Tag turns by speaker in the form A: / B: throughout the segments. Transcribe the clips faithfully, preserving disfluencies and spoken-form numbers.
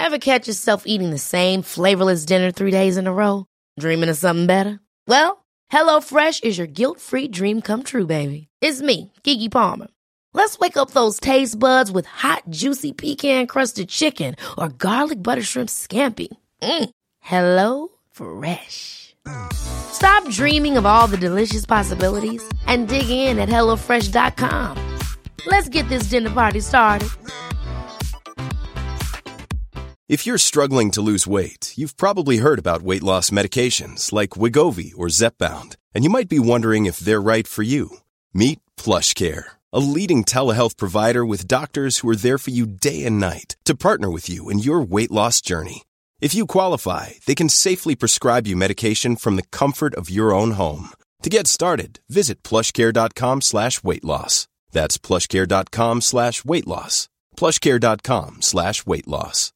A: Ever catch yourself eating the same flavorless dinner three days in a row? Dreaming of something better? Well, HelloFresh is your guilt-free dream come true, baby. It's me, Keke Palmer. Let's wake up those taste buds with hot, juicy pecan-crusted chicken or garlic butter shrimp scampi. Mm. Hello Fresh. Stop dreaming of all the delicious possibilities and dig in at hello fresh dot com. Let's get this dinner party started.
B: If you're struggling to lose weight, you've probably heard about weight loss medications like Wegovy or Zepbound, and you might be wondering if they're right for you. Meet PlushCare, a leading telehealth provider with doctors who are there for you day and night to partner with you in your weight loss journey. If you qualify, they can safely prescribe you medication from the comfort of your own home. To get started, visit plushcare.com slash weight loss. That's plushcare.com slash weight loss. plushcare.com slash weight loss.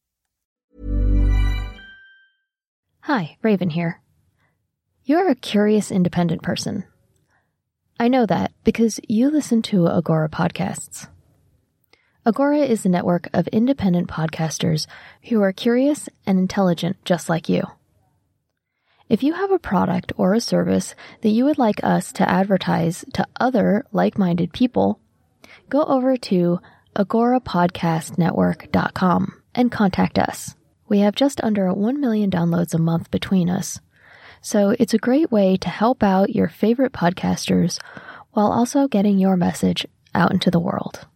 C: Hi, Raven here. You're a curious independent person. I know that because you listen to Agora podcasts. Agora is a network of independent podcasters who are curious and intelligent just like you. If you have a product or a service that you would like us to advertise to other like-minded people, go over to agora podcast network dot com and contact us. We have just under one million downloads a month between us, so it's a great way to help out your favorite podcasters while also getting your message out into the world.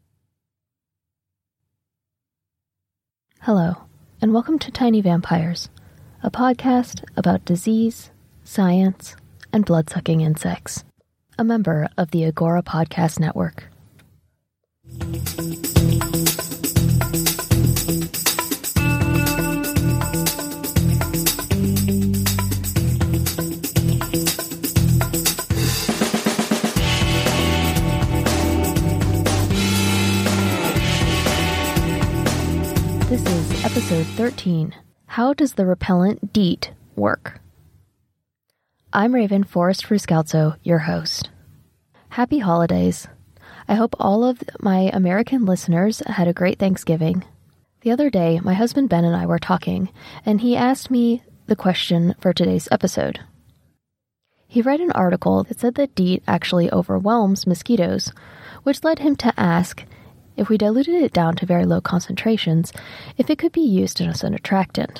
C: Hello, and welcome to Tiny Vampires, a podcast about disease, science, and blood-sucking insects, a member of the Agora Podcast Network. This is episode thirteen. How does the repellent DEET work? I'm Raven Forrest Fruscalzo, your host. Happy holidays. I hope all of my American listeners had a great Thanksgiving. The other day, my husband Ben and I were talking, and he asked me the question for today's episode. He read an article that said that DEET actually overwhelms mosquitoes, which led him to ask, if we diluted it down to very low concentrations, if it could be used as an attractant.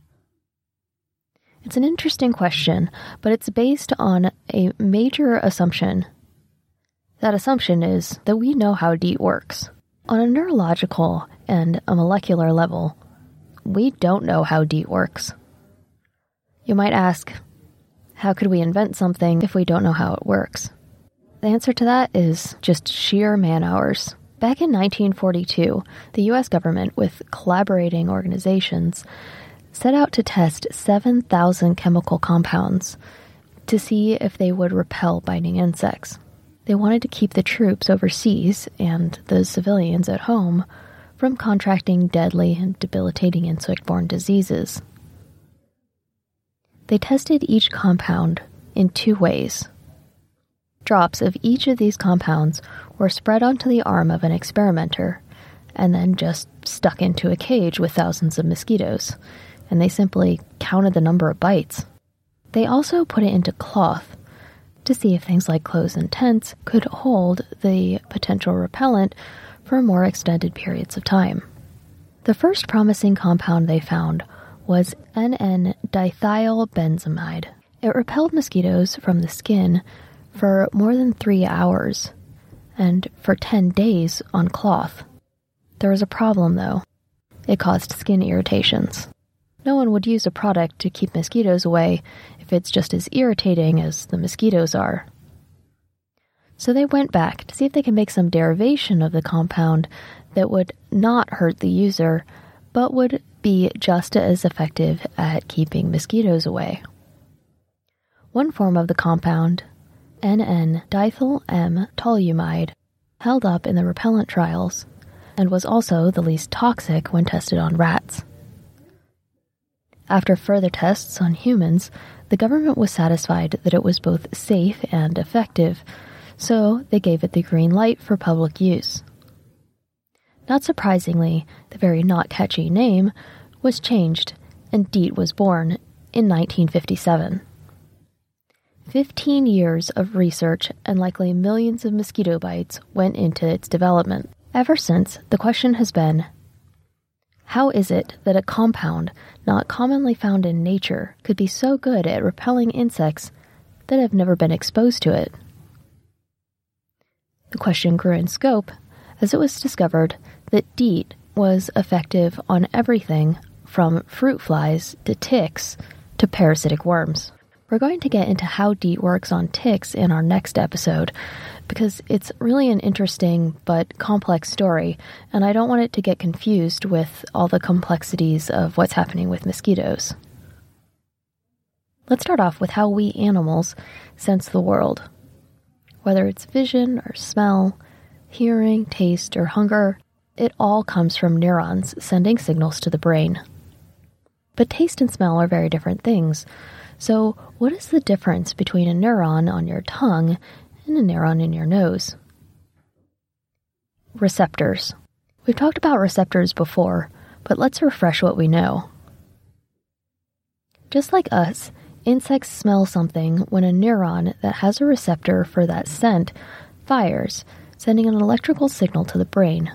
C: It's an interesting question, but it's based on a major assumption. That assumption is that we know how DEET works. On a neurological and a molecular level, we don't know how DEET works. You might ask, how could we invent something if we don't know how it works? The answer to that is just sheer man-hours. Back in nineteen forty-two, the U S government, with collaborating organizations, set out to test seven thousand chemical compounds to see if they would repel biting insects. They wanted to keep the troops overseas and the civilians at home from contracting deadly and debilitating insect-borne diseases. They tested each compound in two ways. Drops of each of these compounds were spread onto the arm of an experimenter and then just stuck into a cage with thousands of mosquitoes, and they simply counted the number of bites. They also put it into cloth to see if things like clothes and tents could hold the potential repellent for more extended periods of time. The first promising compound they found was N N dithiolbenzamide. It repelled mosquitoes from the skin for more than three hours, and for ten days on cloth. There was a problem, though. It caused skin irritations. No one would use a product to keep mosquitoes away if it's just as irritating as the mosquitoes are. So they went back to see if they could make some derivation of the compound that would not hurt the user, but would be just as effective at keeping mosquitoes away. One form of the compound, N N diethyl M toluamide, held up in the repellent trials and was also the least toxic when tested on rats. After further tests on humans, the government was satisfied that it was both safe and effective, so they gave it the green light for public use. Not surprisingly, the very not catchy name was changed, and DEET was born in nineteen fifty-seven. Fifteen years of research and likely millions of mosquito bites went into its development. Ever since, the question has been, how is it that a compound not commonly found in nature could be so good at repelling insects that have never been exposed to it? The question grew in scope as it was discovered that DEET was effective on everything from fruit flies to ticks to parasitic worms. We're going to get into how DEET works on ticks in our next episode because it's really an interesting but complex story, and I don't want it to get confused with all the complexities of what's happening with mosquitoes. Let's start off with how we animals sense the world. Whether it's vision or smell, hearing, taste, or hunger, it all comes from neurons sending signals to the brain. But taste and smell are very different things. So what is the difference between a neuron on your tongue and a neuron in your nose? Receptors. We've talked about receptors before, but let's refresh what we know. Just like us, insects smell something when a neuron that has a receptor for that scent fires, sending an electrical signal to the brain.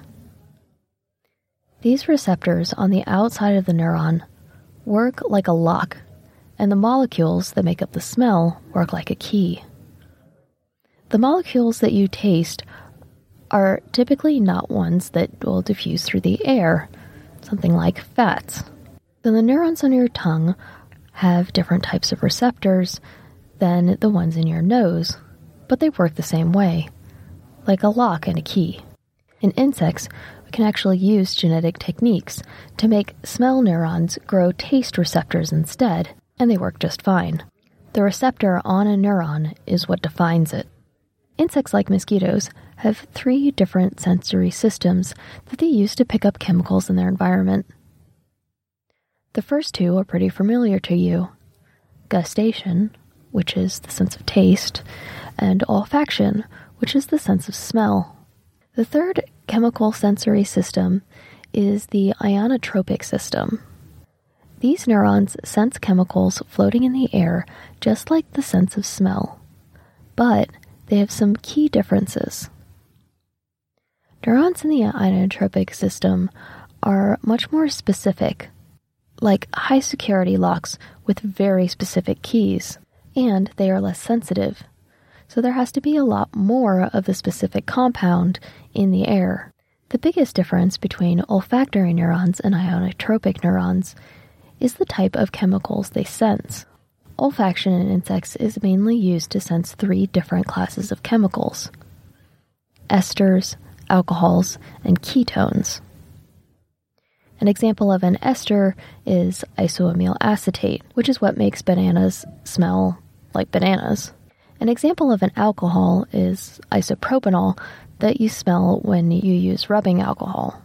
C: These receptors on the outside of the neuron work like a lock, and the molecules that make up the smell work like a key. The molecules that you taste are typically not ones that will diffuse through the air, something like fats. Then the neurons on your tongue have different types of receptors than the ones in your nose, but they work the same way, like a lock and a key. In insects, we can actually use genetic techniques to make smell neurons grow taste receptors instead, and they work just fine. The receptor on a neuron is what defines it. Insects like mosquitoes have three different sensory systems that they use to pick up chemicals in their environment. The first two are pretty familiar to you: gustation, which is the sense of taste, and olfaction, which is the sense of smell. The third chemical sensory system is the ionotropic system. These neurons sense chemicals floating in the air just like the sense of smell, but they have some key differences. Neurons in the ionotropic system are much more specific, like high-security locks with very specific keys, and they are less sensitive, so there has to be a lot more of the specific compound in the air. The biggest difference between olfactory neurons and ionotropic neurons is the type of chemicals they sense. Olfaction in insects is mainly used to sense three different classes of chemicals: esters, alcohols, and ketones. An example of an ester is isoamyl acetate, which is what makes bananas smell like bananas. An example of an alcohol is isopropanol that you smell when you use rubbing alcohol.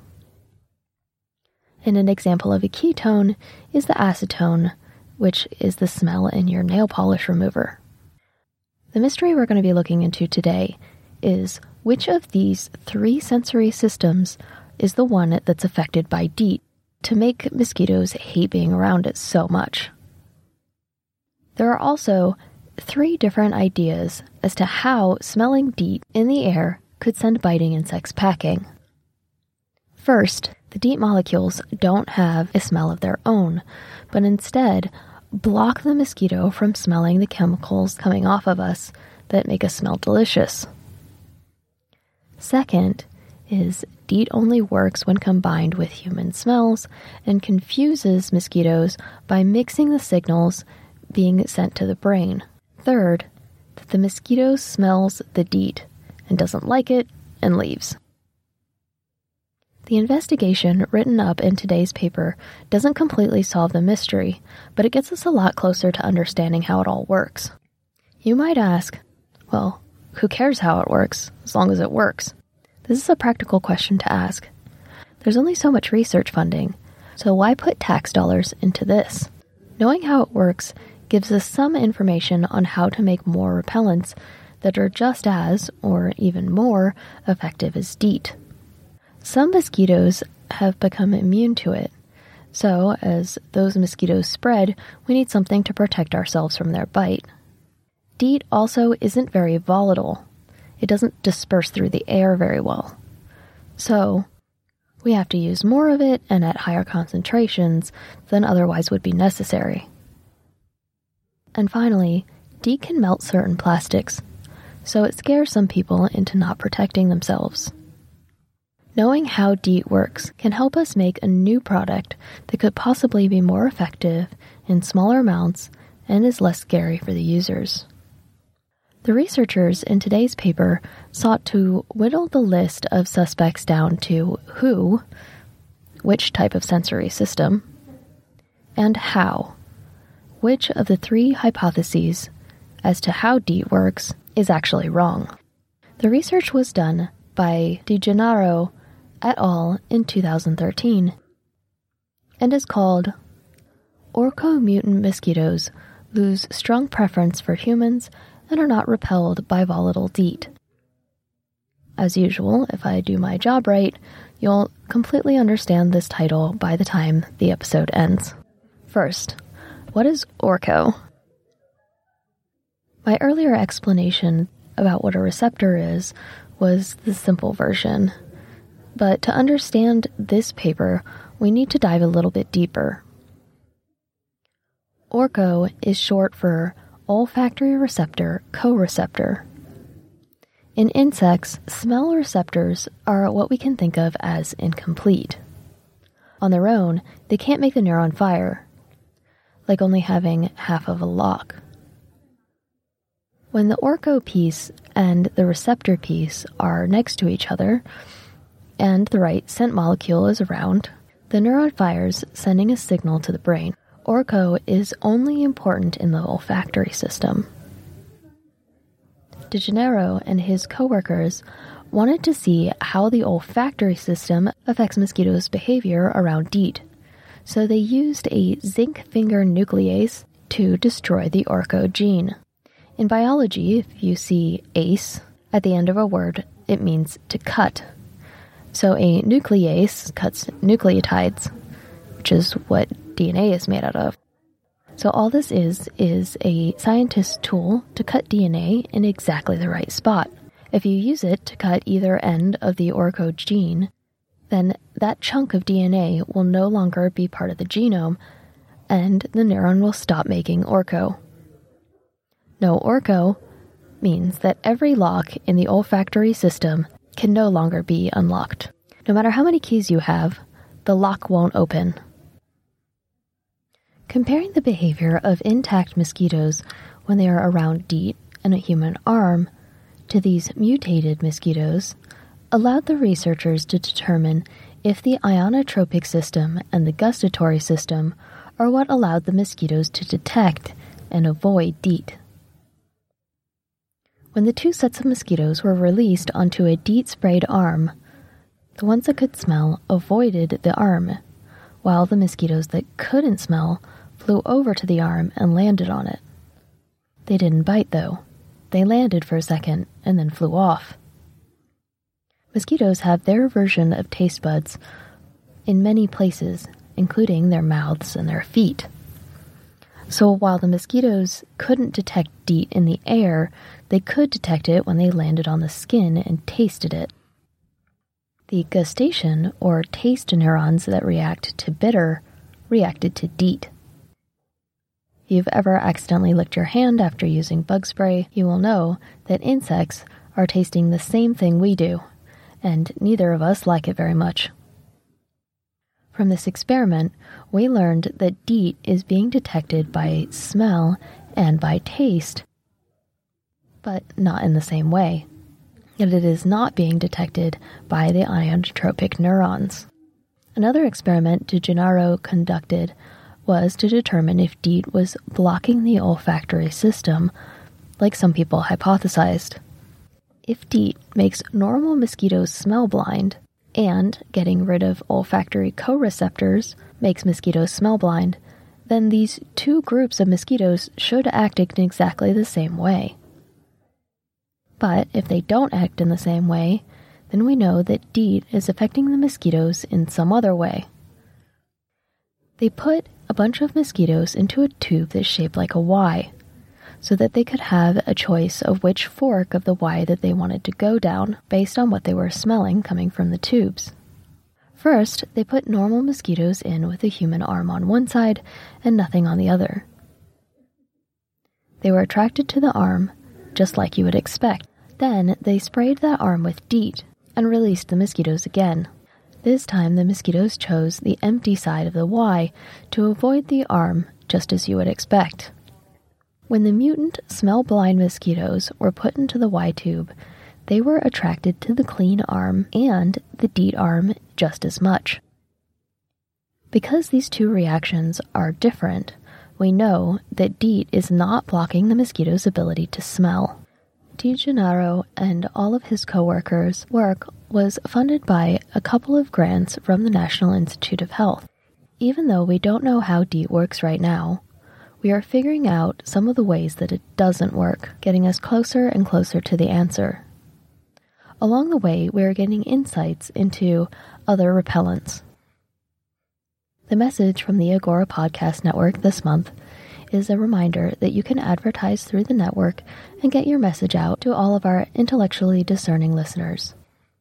C: And an example of a ketone is the acetone, which is the smell in your nail polish remover. The mystery we're going to be looking into today is which of these three sensory systems is the one that's affected by DEET to make mosquitoes hate being around it so much. There are also three different ideas as to how smelling DEET in the air could send biting insects packing. First, the DEET molecules don't have a smell of their own, but instead block the mosquito from smelling the chemicals coming off of us that make us smell delicious. Second is DEET only works when combined with human smells and confuses mosquitoes by mixing the signals being sent to the brain. Third, that the mosquito smells the DEET and doesn't like it and leaves. The investigation written up in today's paper doesn't completely solve the mystery, but it gets us a lot closer to understanding how it all works. You might ask, well, who cares how it works, as long as it works? This is a practical question to ask. There's only so much research funding, so why put tax dollars into this? Knowing how it works gives us some information on how to make more repellents that are just as, or even more, effective as DEET. some mosquitoes have become immune to it. So, as those mosquitoes spread, we need something to protect ourselves from their bite. DEET also isn't very volatile. It doesn't disperse through the air very well. So, we have to use more of it and at higher concentrations than otherwise would be necessary. And finally, DEET can melt certain plastics, so it scares some people into not protecting themselves. Knowing how DEET works can help us make a new product that could possibly be more effective in smaller amounts and is less scary for the users. The researchers in today's paper sought to whittle the list of suspects down to who, which type of sensory system, and how, which of the three hypotheses as to how DEET works is actually wrong. The research was done by DeGennaro et al. In two thousand thirteen and is called Orco-Mutant Mosquitoes Lose Strong Preference for Humans and Are Not Repelled by Volatile DEET. As usual, if I do my job right, you'll completely understand this title by the time the episode ends. First, what is Orco? My earlier explanation about what a receptor is was the simple version. But to understand this paper, we need to dive a little bit deeper. Orco is short for olfactory receptor co-receptor. In insects, smell receptors are what we can think of as incomplete. On their own, they can't make the neuron fire, like only having half of a lock. When the orco piece and the receptor piece are next to each other, and the right scent molecule is around, the neuron fires, sending a signal to the brain. Orco is only important in the olfactory system. DeGennaro and his co-workers wanted to see how the olfactory system affects mosquitoes' behavior around DEET, so they used a zinc finger nuclease to destroy the Orco gene. In biology, if you see ace at the end of a word, it means to cut. So a nuclease cuts nucleotides, which is what D N A is made out of. So all this is, is a scientist's tool to cut D N A in exactly the right spot. If you use it to cut either end of the Orco gene, then that chunk of D N A will no longer be part of the genome, and the neuron will stop making Orco. No Orco means that every lock in the olfactory system can no longer be unlocked. No matter how many keys you have, the lock won't open. Comparing the behavior of intact mosquitoes when they are around DEET and a human arm to these mutated mosquitoes allowed the researchers to determine if the ionotropic system and the gustatory system are what allowed the mosquitoes to detect and avoid DEET. When the two sets of mosquitoes were released onto a DEET-sprayed arm, the ones that could smell avoided the arm, while the mosquitoes that couldn't smell flew over to the arm and landed on it. They didn't bite, though. They landed for a second and then flew off. Mosquitoes have their version of taste buds in many places, including their mouths and their feet. So while the mosquitoes couldn't detect DEET in the air, they could detect it when they landed on the skin and tasted it. The gustation, or taste neurons that react to bitter, reacted to DEET. If you've ever accidentally licked your hand after using bug spray, you will know that insects are tasting the same thing we do, and neither of us like it very much. From this experiment, we learned that DEET is being detected by smell and by taste, but not in the same way. Yet it is not being detected by the ionotropic neurons. Another experiment DeGennaro conducted was to determine if DEET was blocking the olfactory system, like some people hypothesized. If DEET makes normal mosquitoes smell blind, and getting rid of olfactory co-receptors makes mosquitoes smell blind, then these two groups of mosquitoes should act in exactly the same way. But if they don't act in the same way, then we know that DEET is affecting the mosquitoes in some other way. They put a bunch of mosquitoes into a tube that's shaped like a Y, so that they could have a choice of which fork of the Y that they wanted to go down based on what they were smelling coming from the tubes. First, they put normal mosquitoes in with a human arm on one side and nothing on the other. They were attracted to the arm, just like you would expect. Then, they sprayed that arm with DEET and released the mosquitoes again. This time, the mosquitoes chose the empty side of the Y to avoid the arm, just as you would expect. When the mutant, smell-blind mosquitoes were put into the Y tube, they were attracted to the clean arm and the DEET arm just as much. Because these two reactions are different, we know that DEET is not blocking the mosquito's ability to smell. DeGennaro and all of his co-workers' work was funded by a couple of grants from the National Institute of Health. Even though we don't know how DEET works right now, we are figuring out some of the ways that it doesn't work, getting us closer and closer to the answer. Along the way, we are getting insights into other repellents. The message from the Agora Podcast Network this month is a reminder that you can advertise through the network and get your message out to all of our intellectually discerning listeners.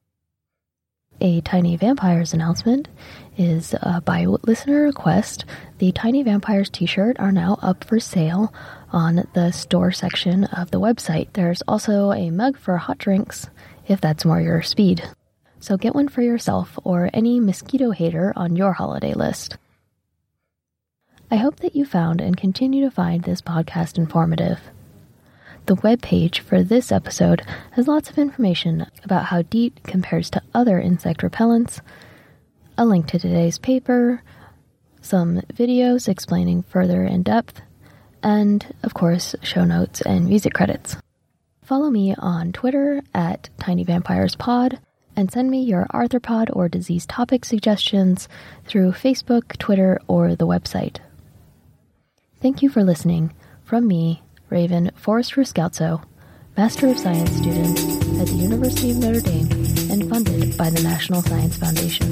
C: A Tiny Vampires announcement is uh, by listener request. The Tiny Vampires t-shirt are now up for sale on the store section of the website. There's also a mug for hot drinks, if that's more your speed. So get one for yourself or any mosquito hater on your holiday list. I hope that you found and continue to find this podcast informative. The webpage for this episode has lots of information about how DEET compares to other insect repellents, a link to today's paper, some videos explaining further in depth, and, of course, show notes and music credits. Follow me on Twitter at TinyVampiresPod, and send me your arthropod or disease topic suggestions through Facebook, Twitter, or the website. Thank you for listening. From me, Raven Forrester Scoutso, Master of Science student at the University of Notre Dame and funded by the National Science Foundation.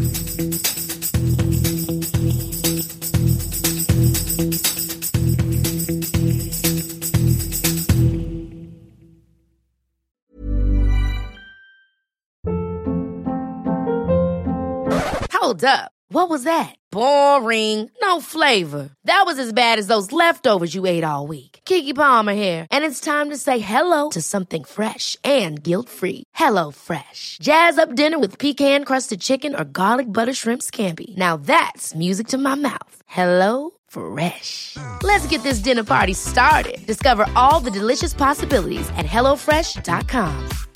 A: Hold up. What was that? Boring. No flavor. That was as bad as those leftovers you ate all week. Keke Palmer here, and it's time to say hello to something fresh and guilt-free. Hello Fresh. Jazz up dinner with pecan-crusted chicken or garlic butter shrimp scampi. Now that's music to my mouth. Hello Fresh. Let's get this dinner party started. Discover all the delicious possibilities at hello fresh dot com.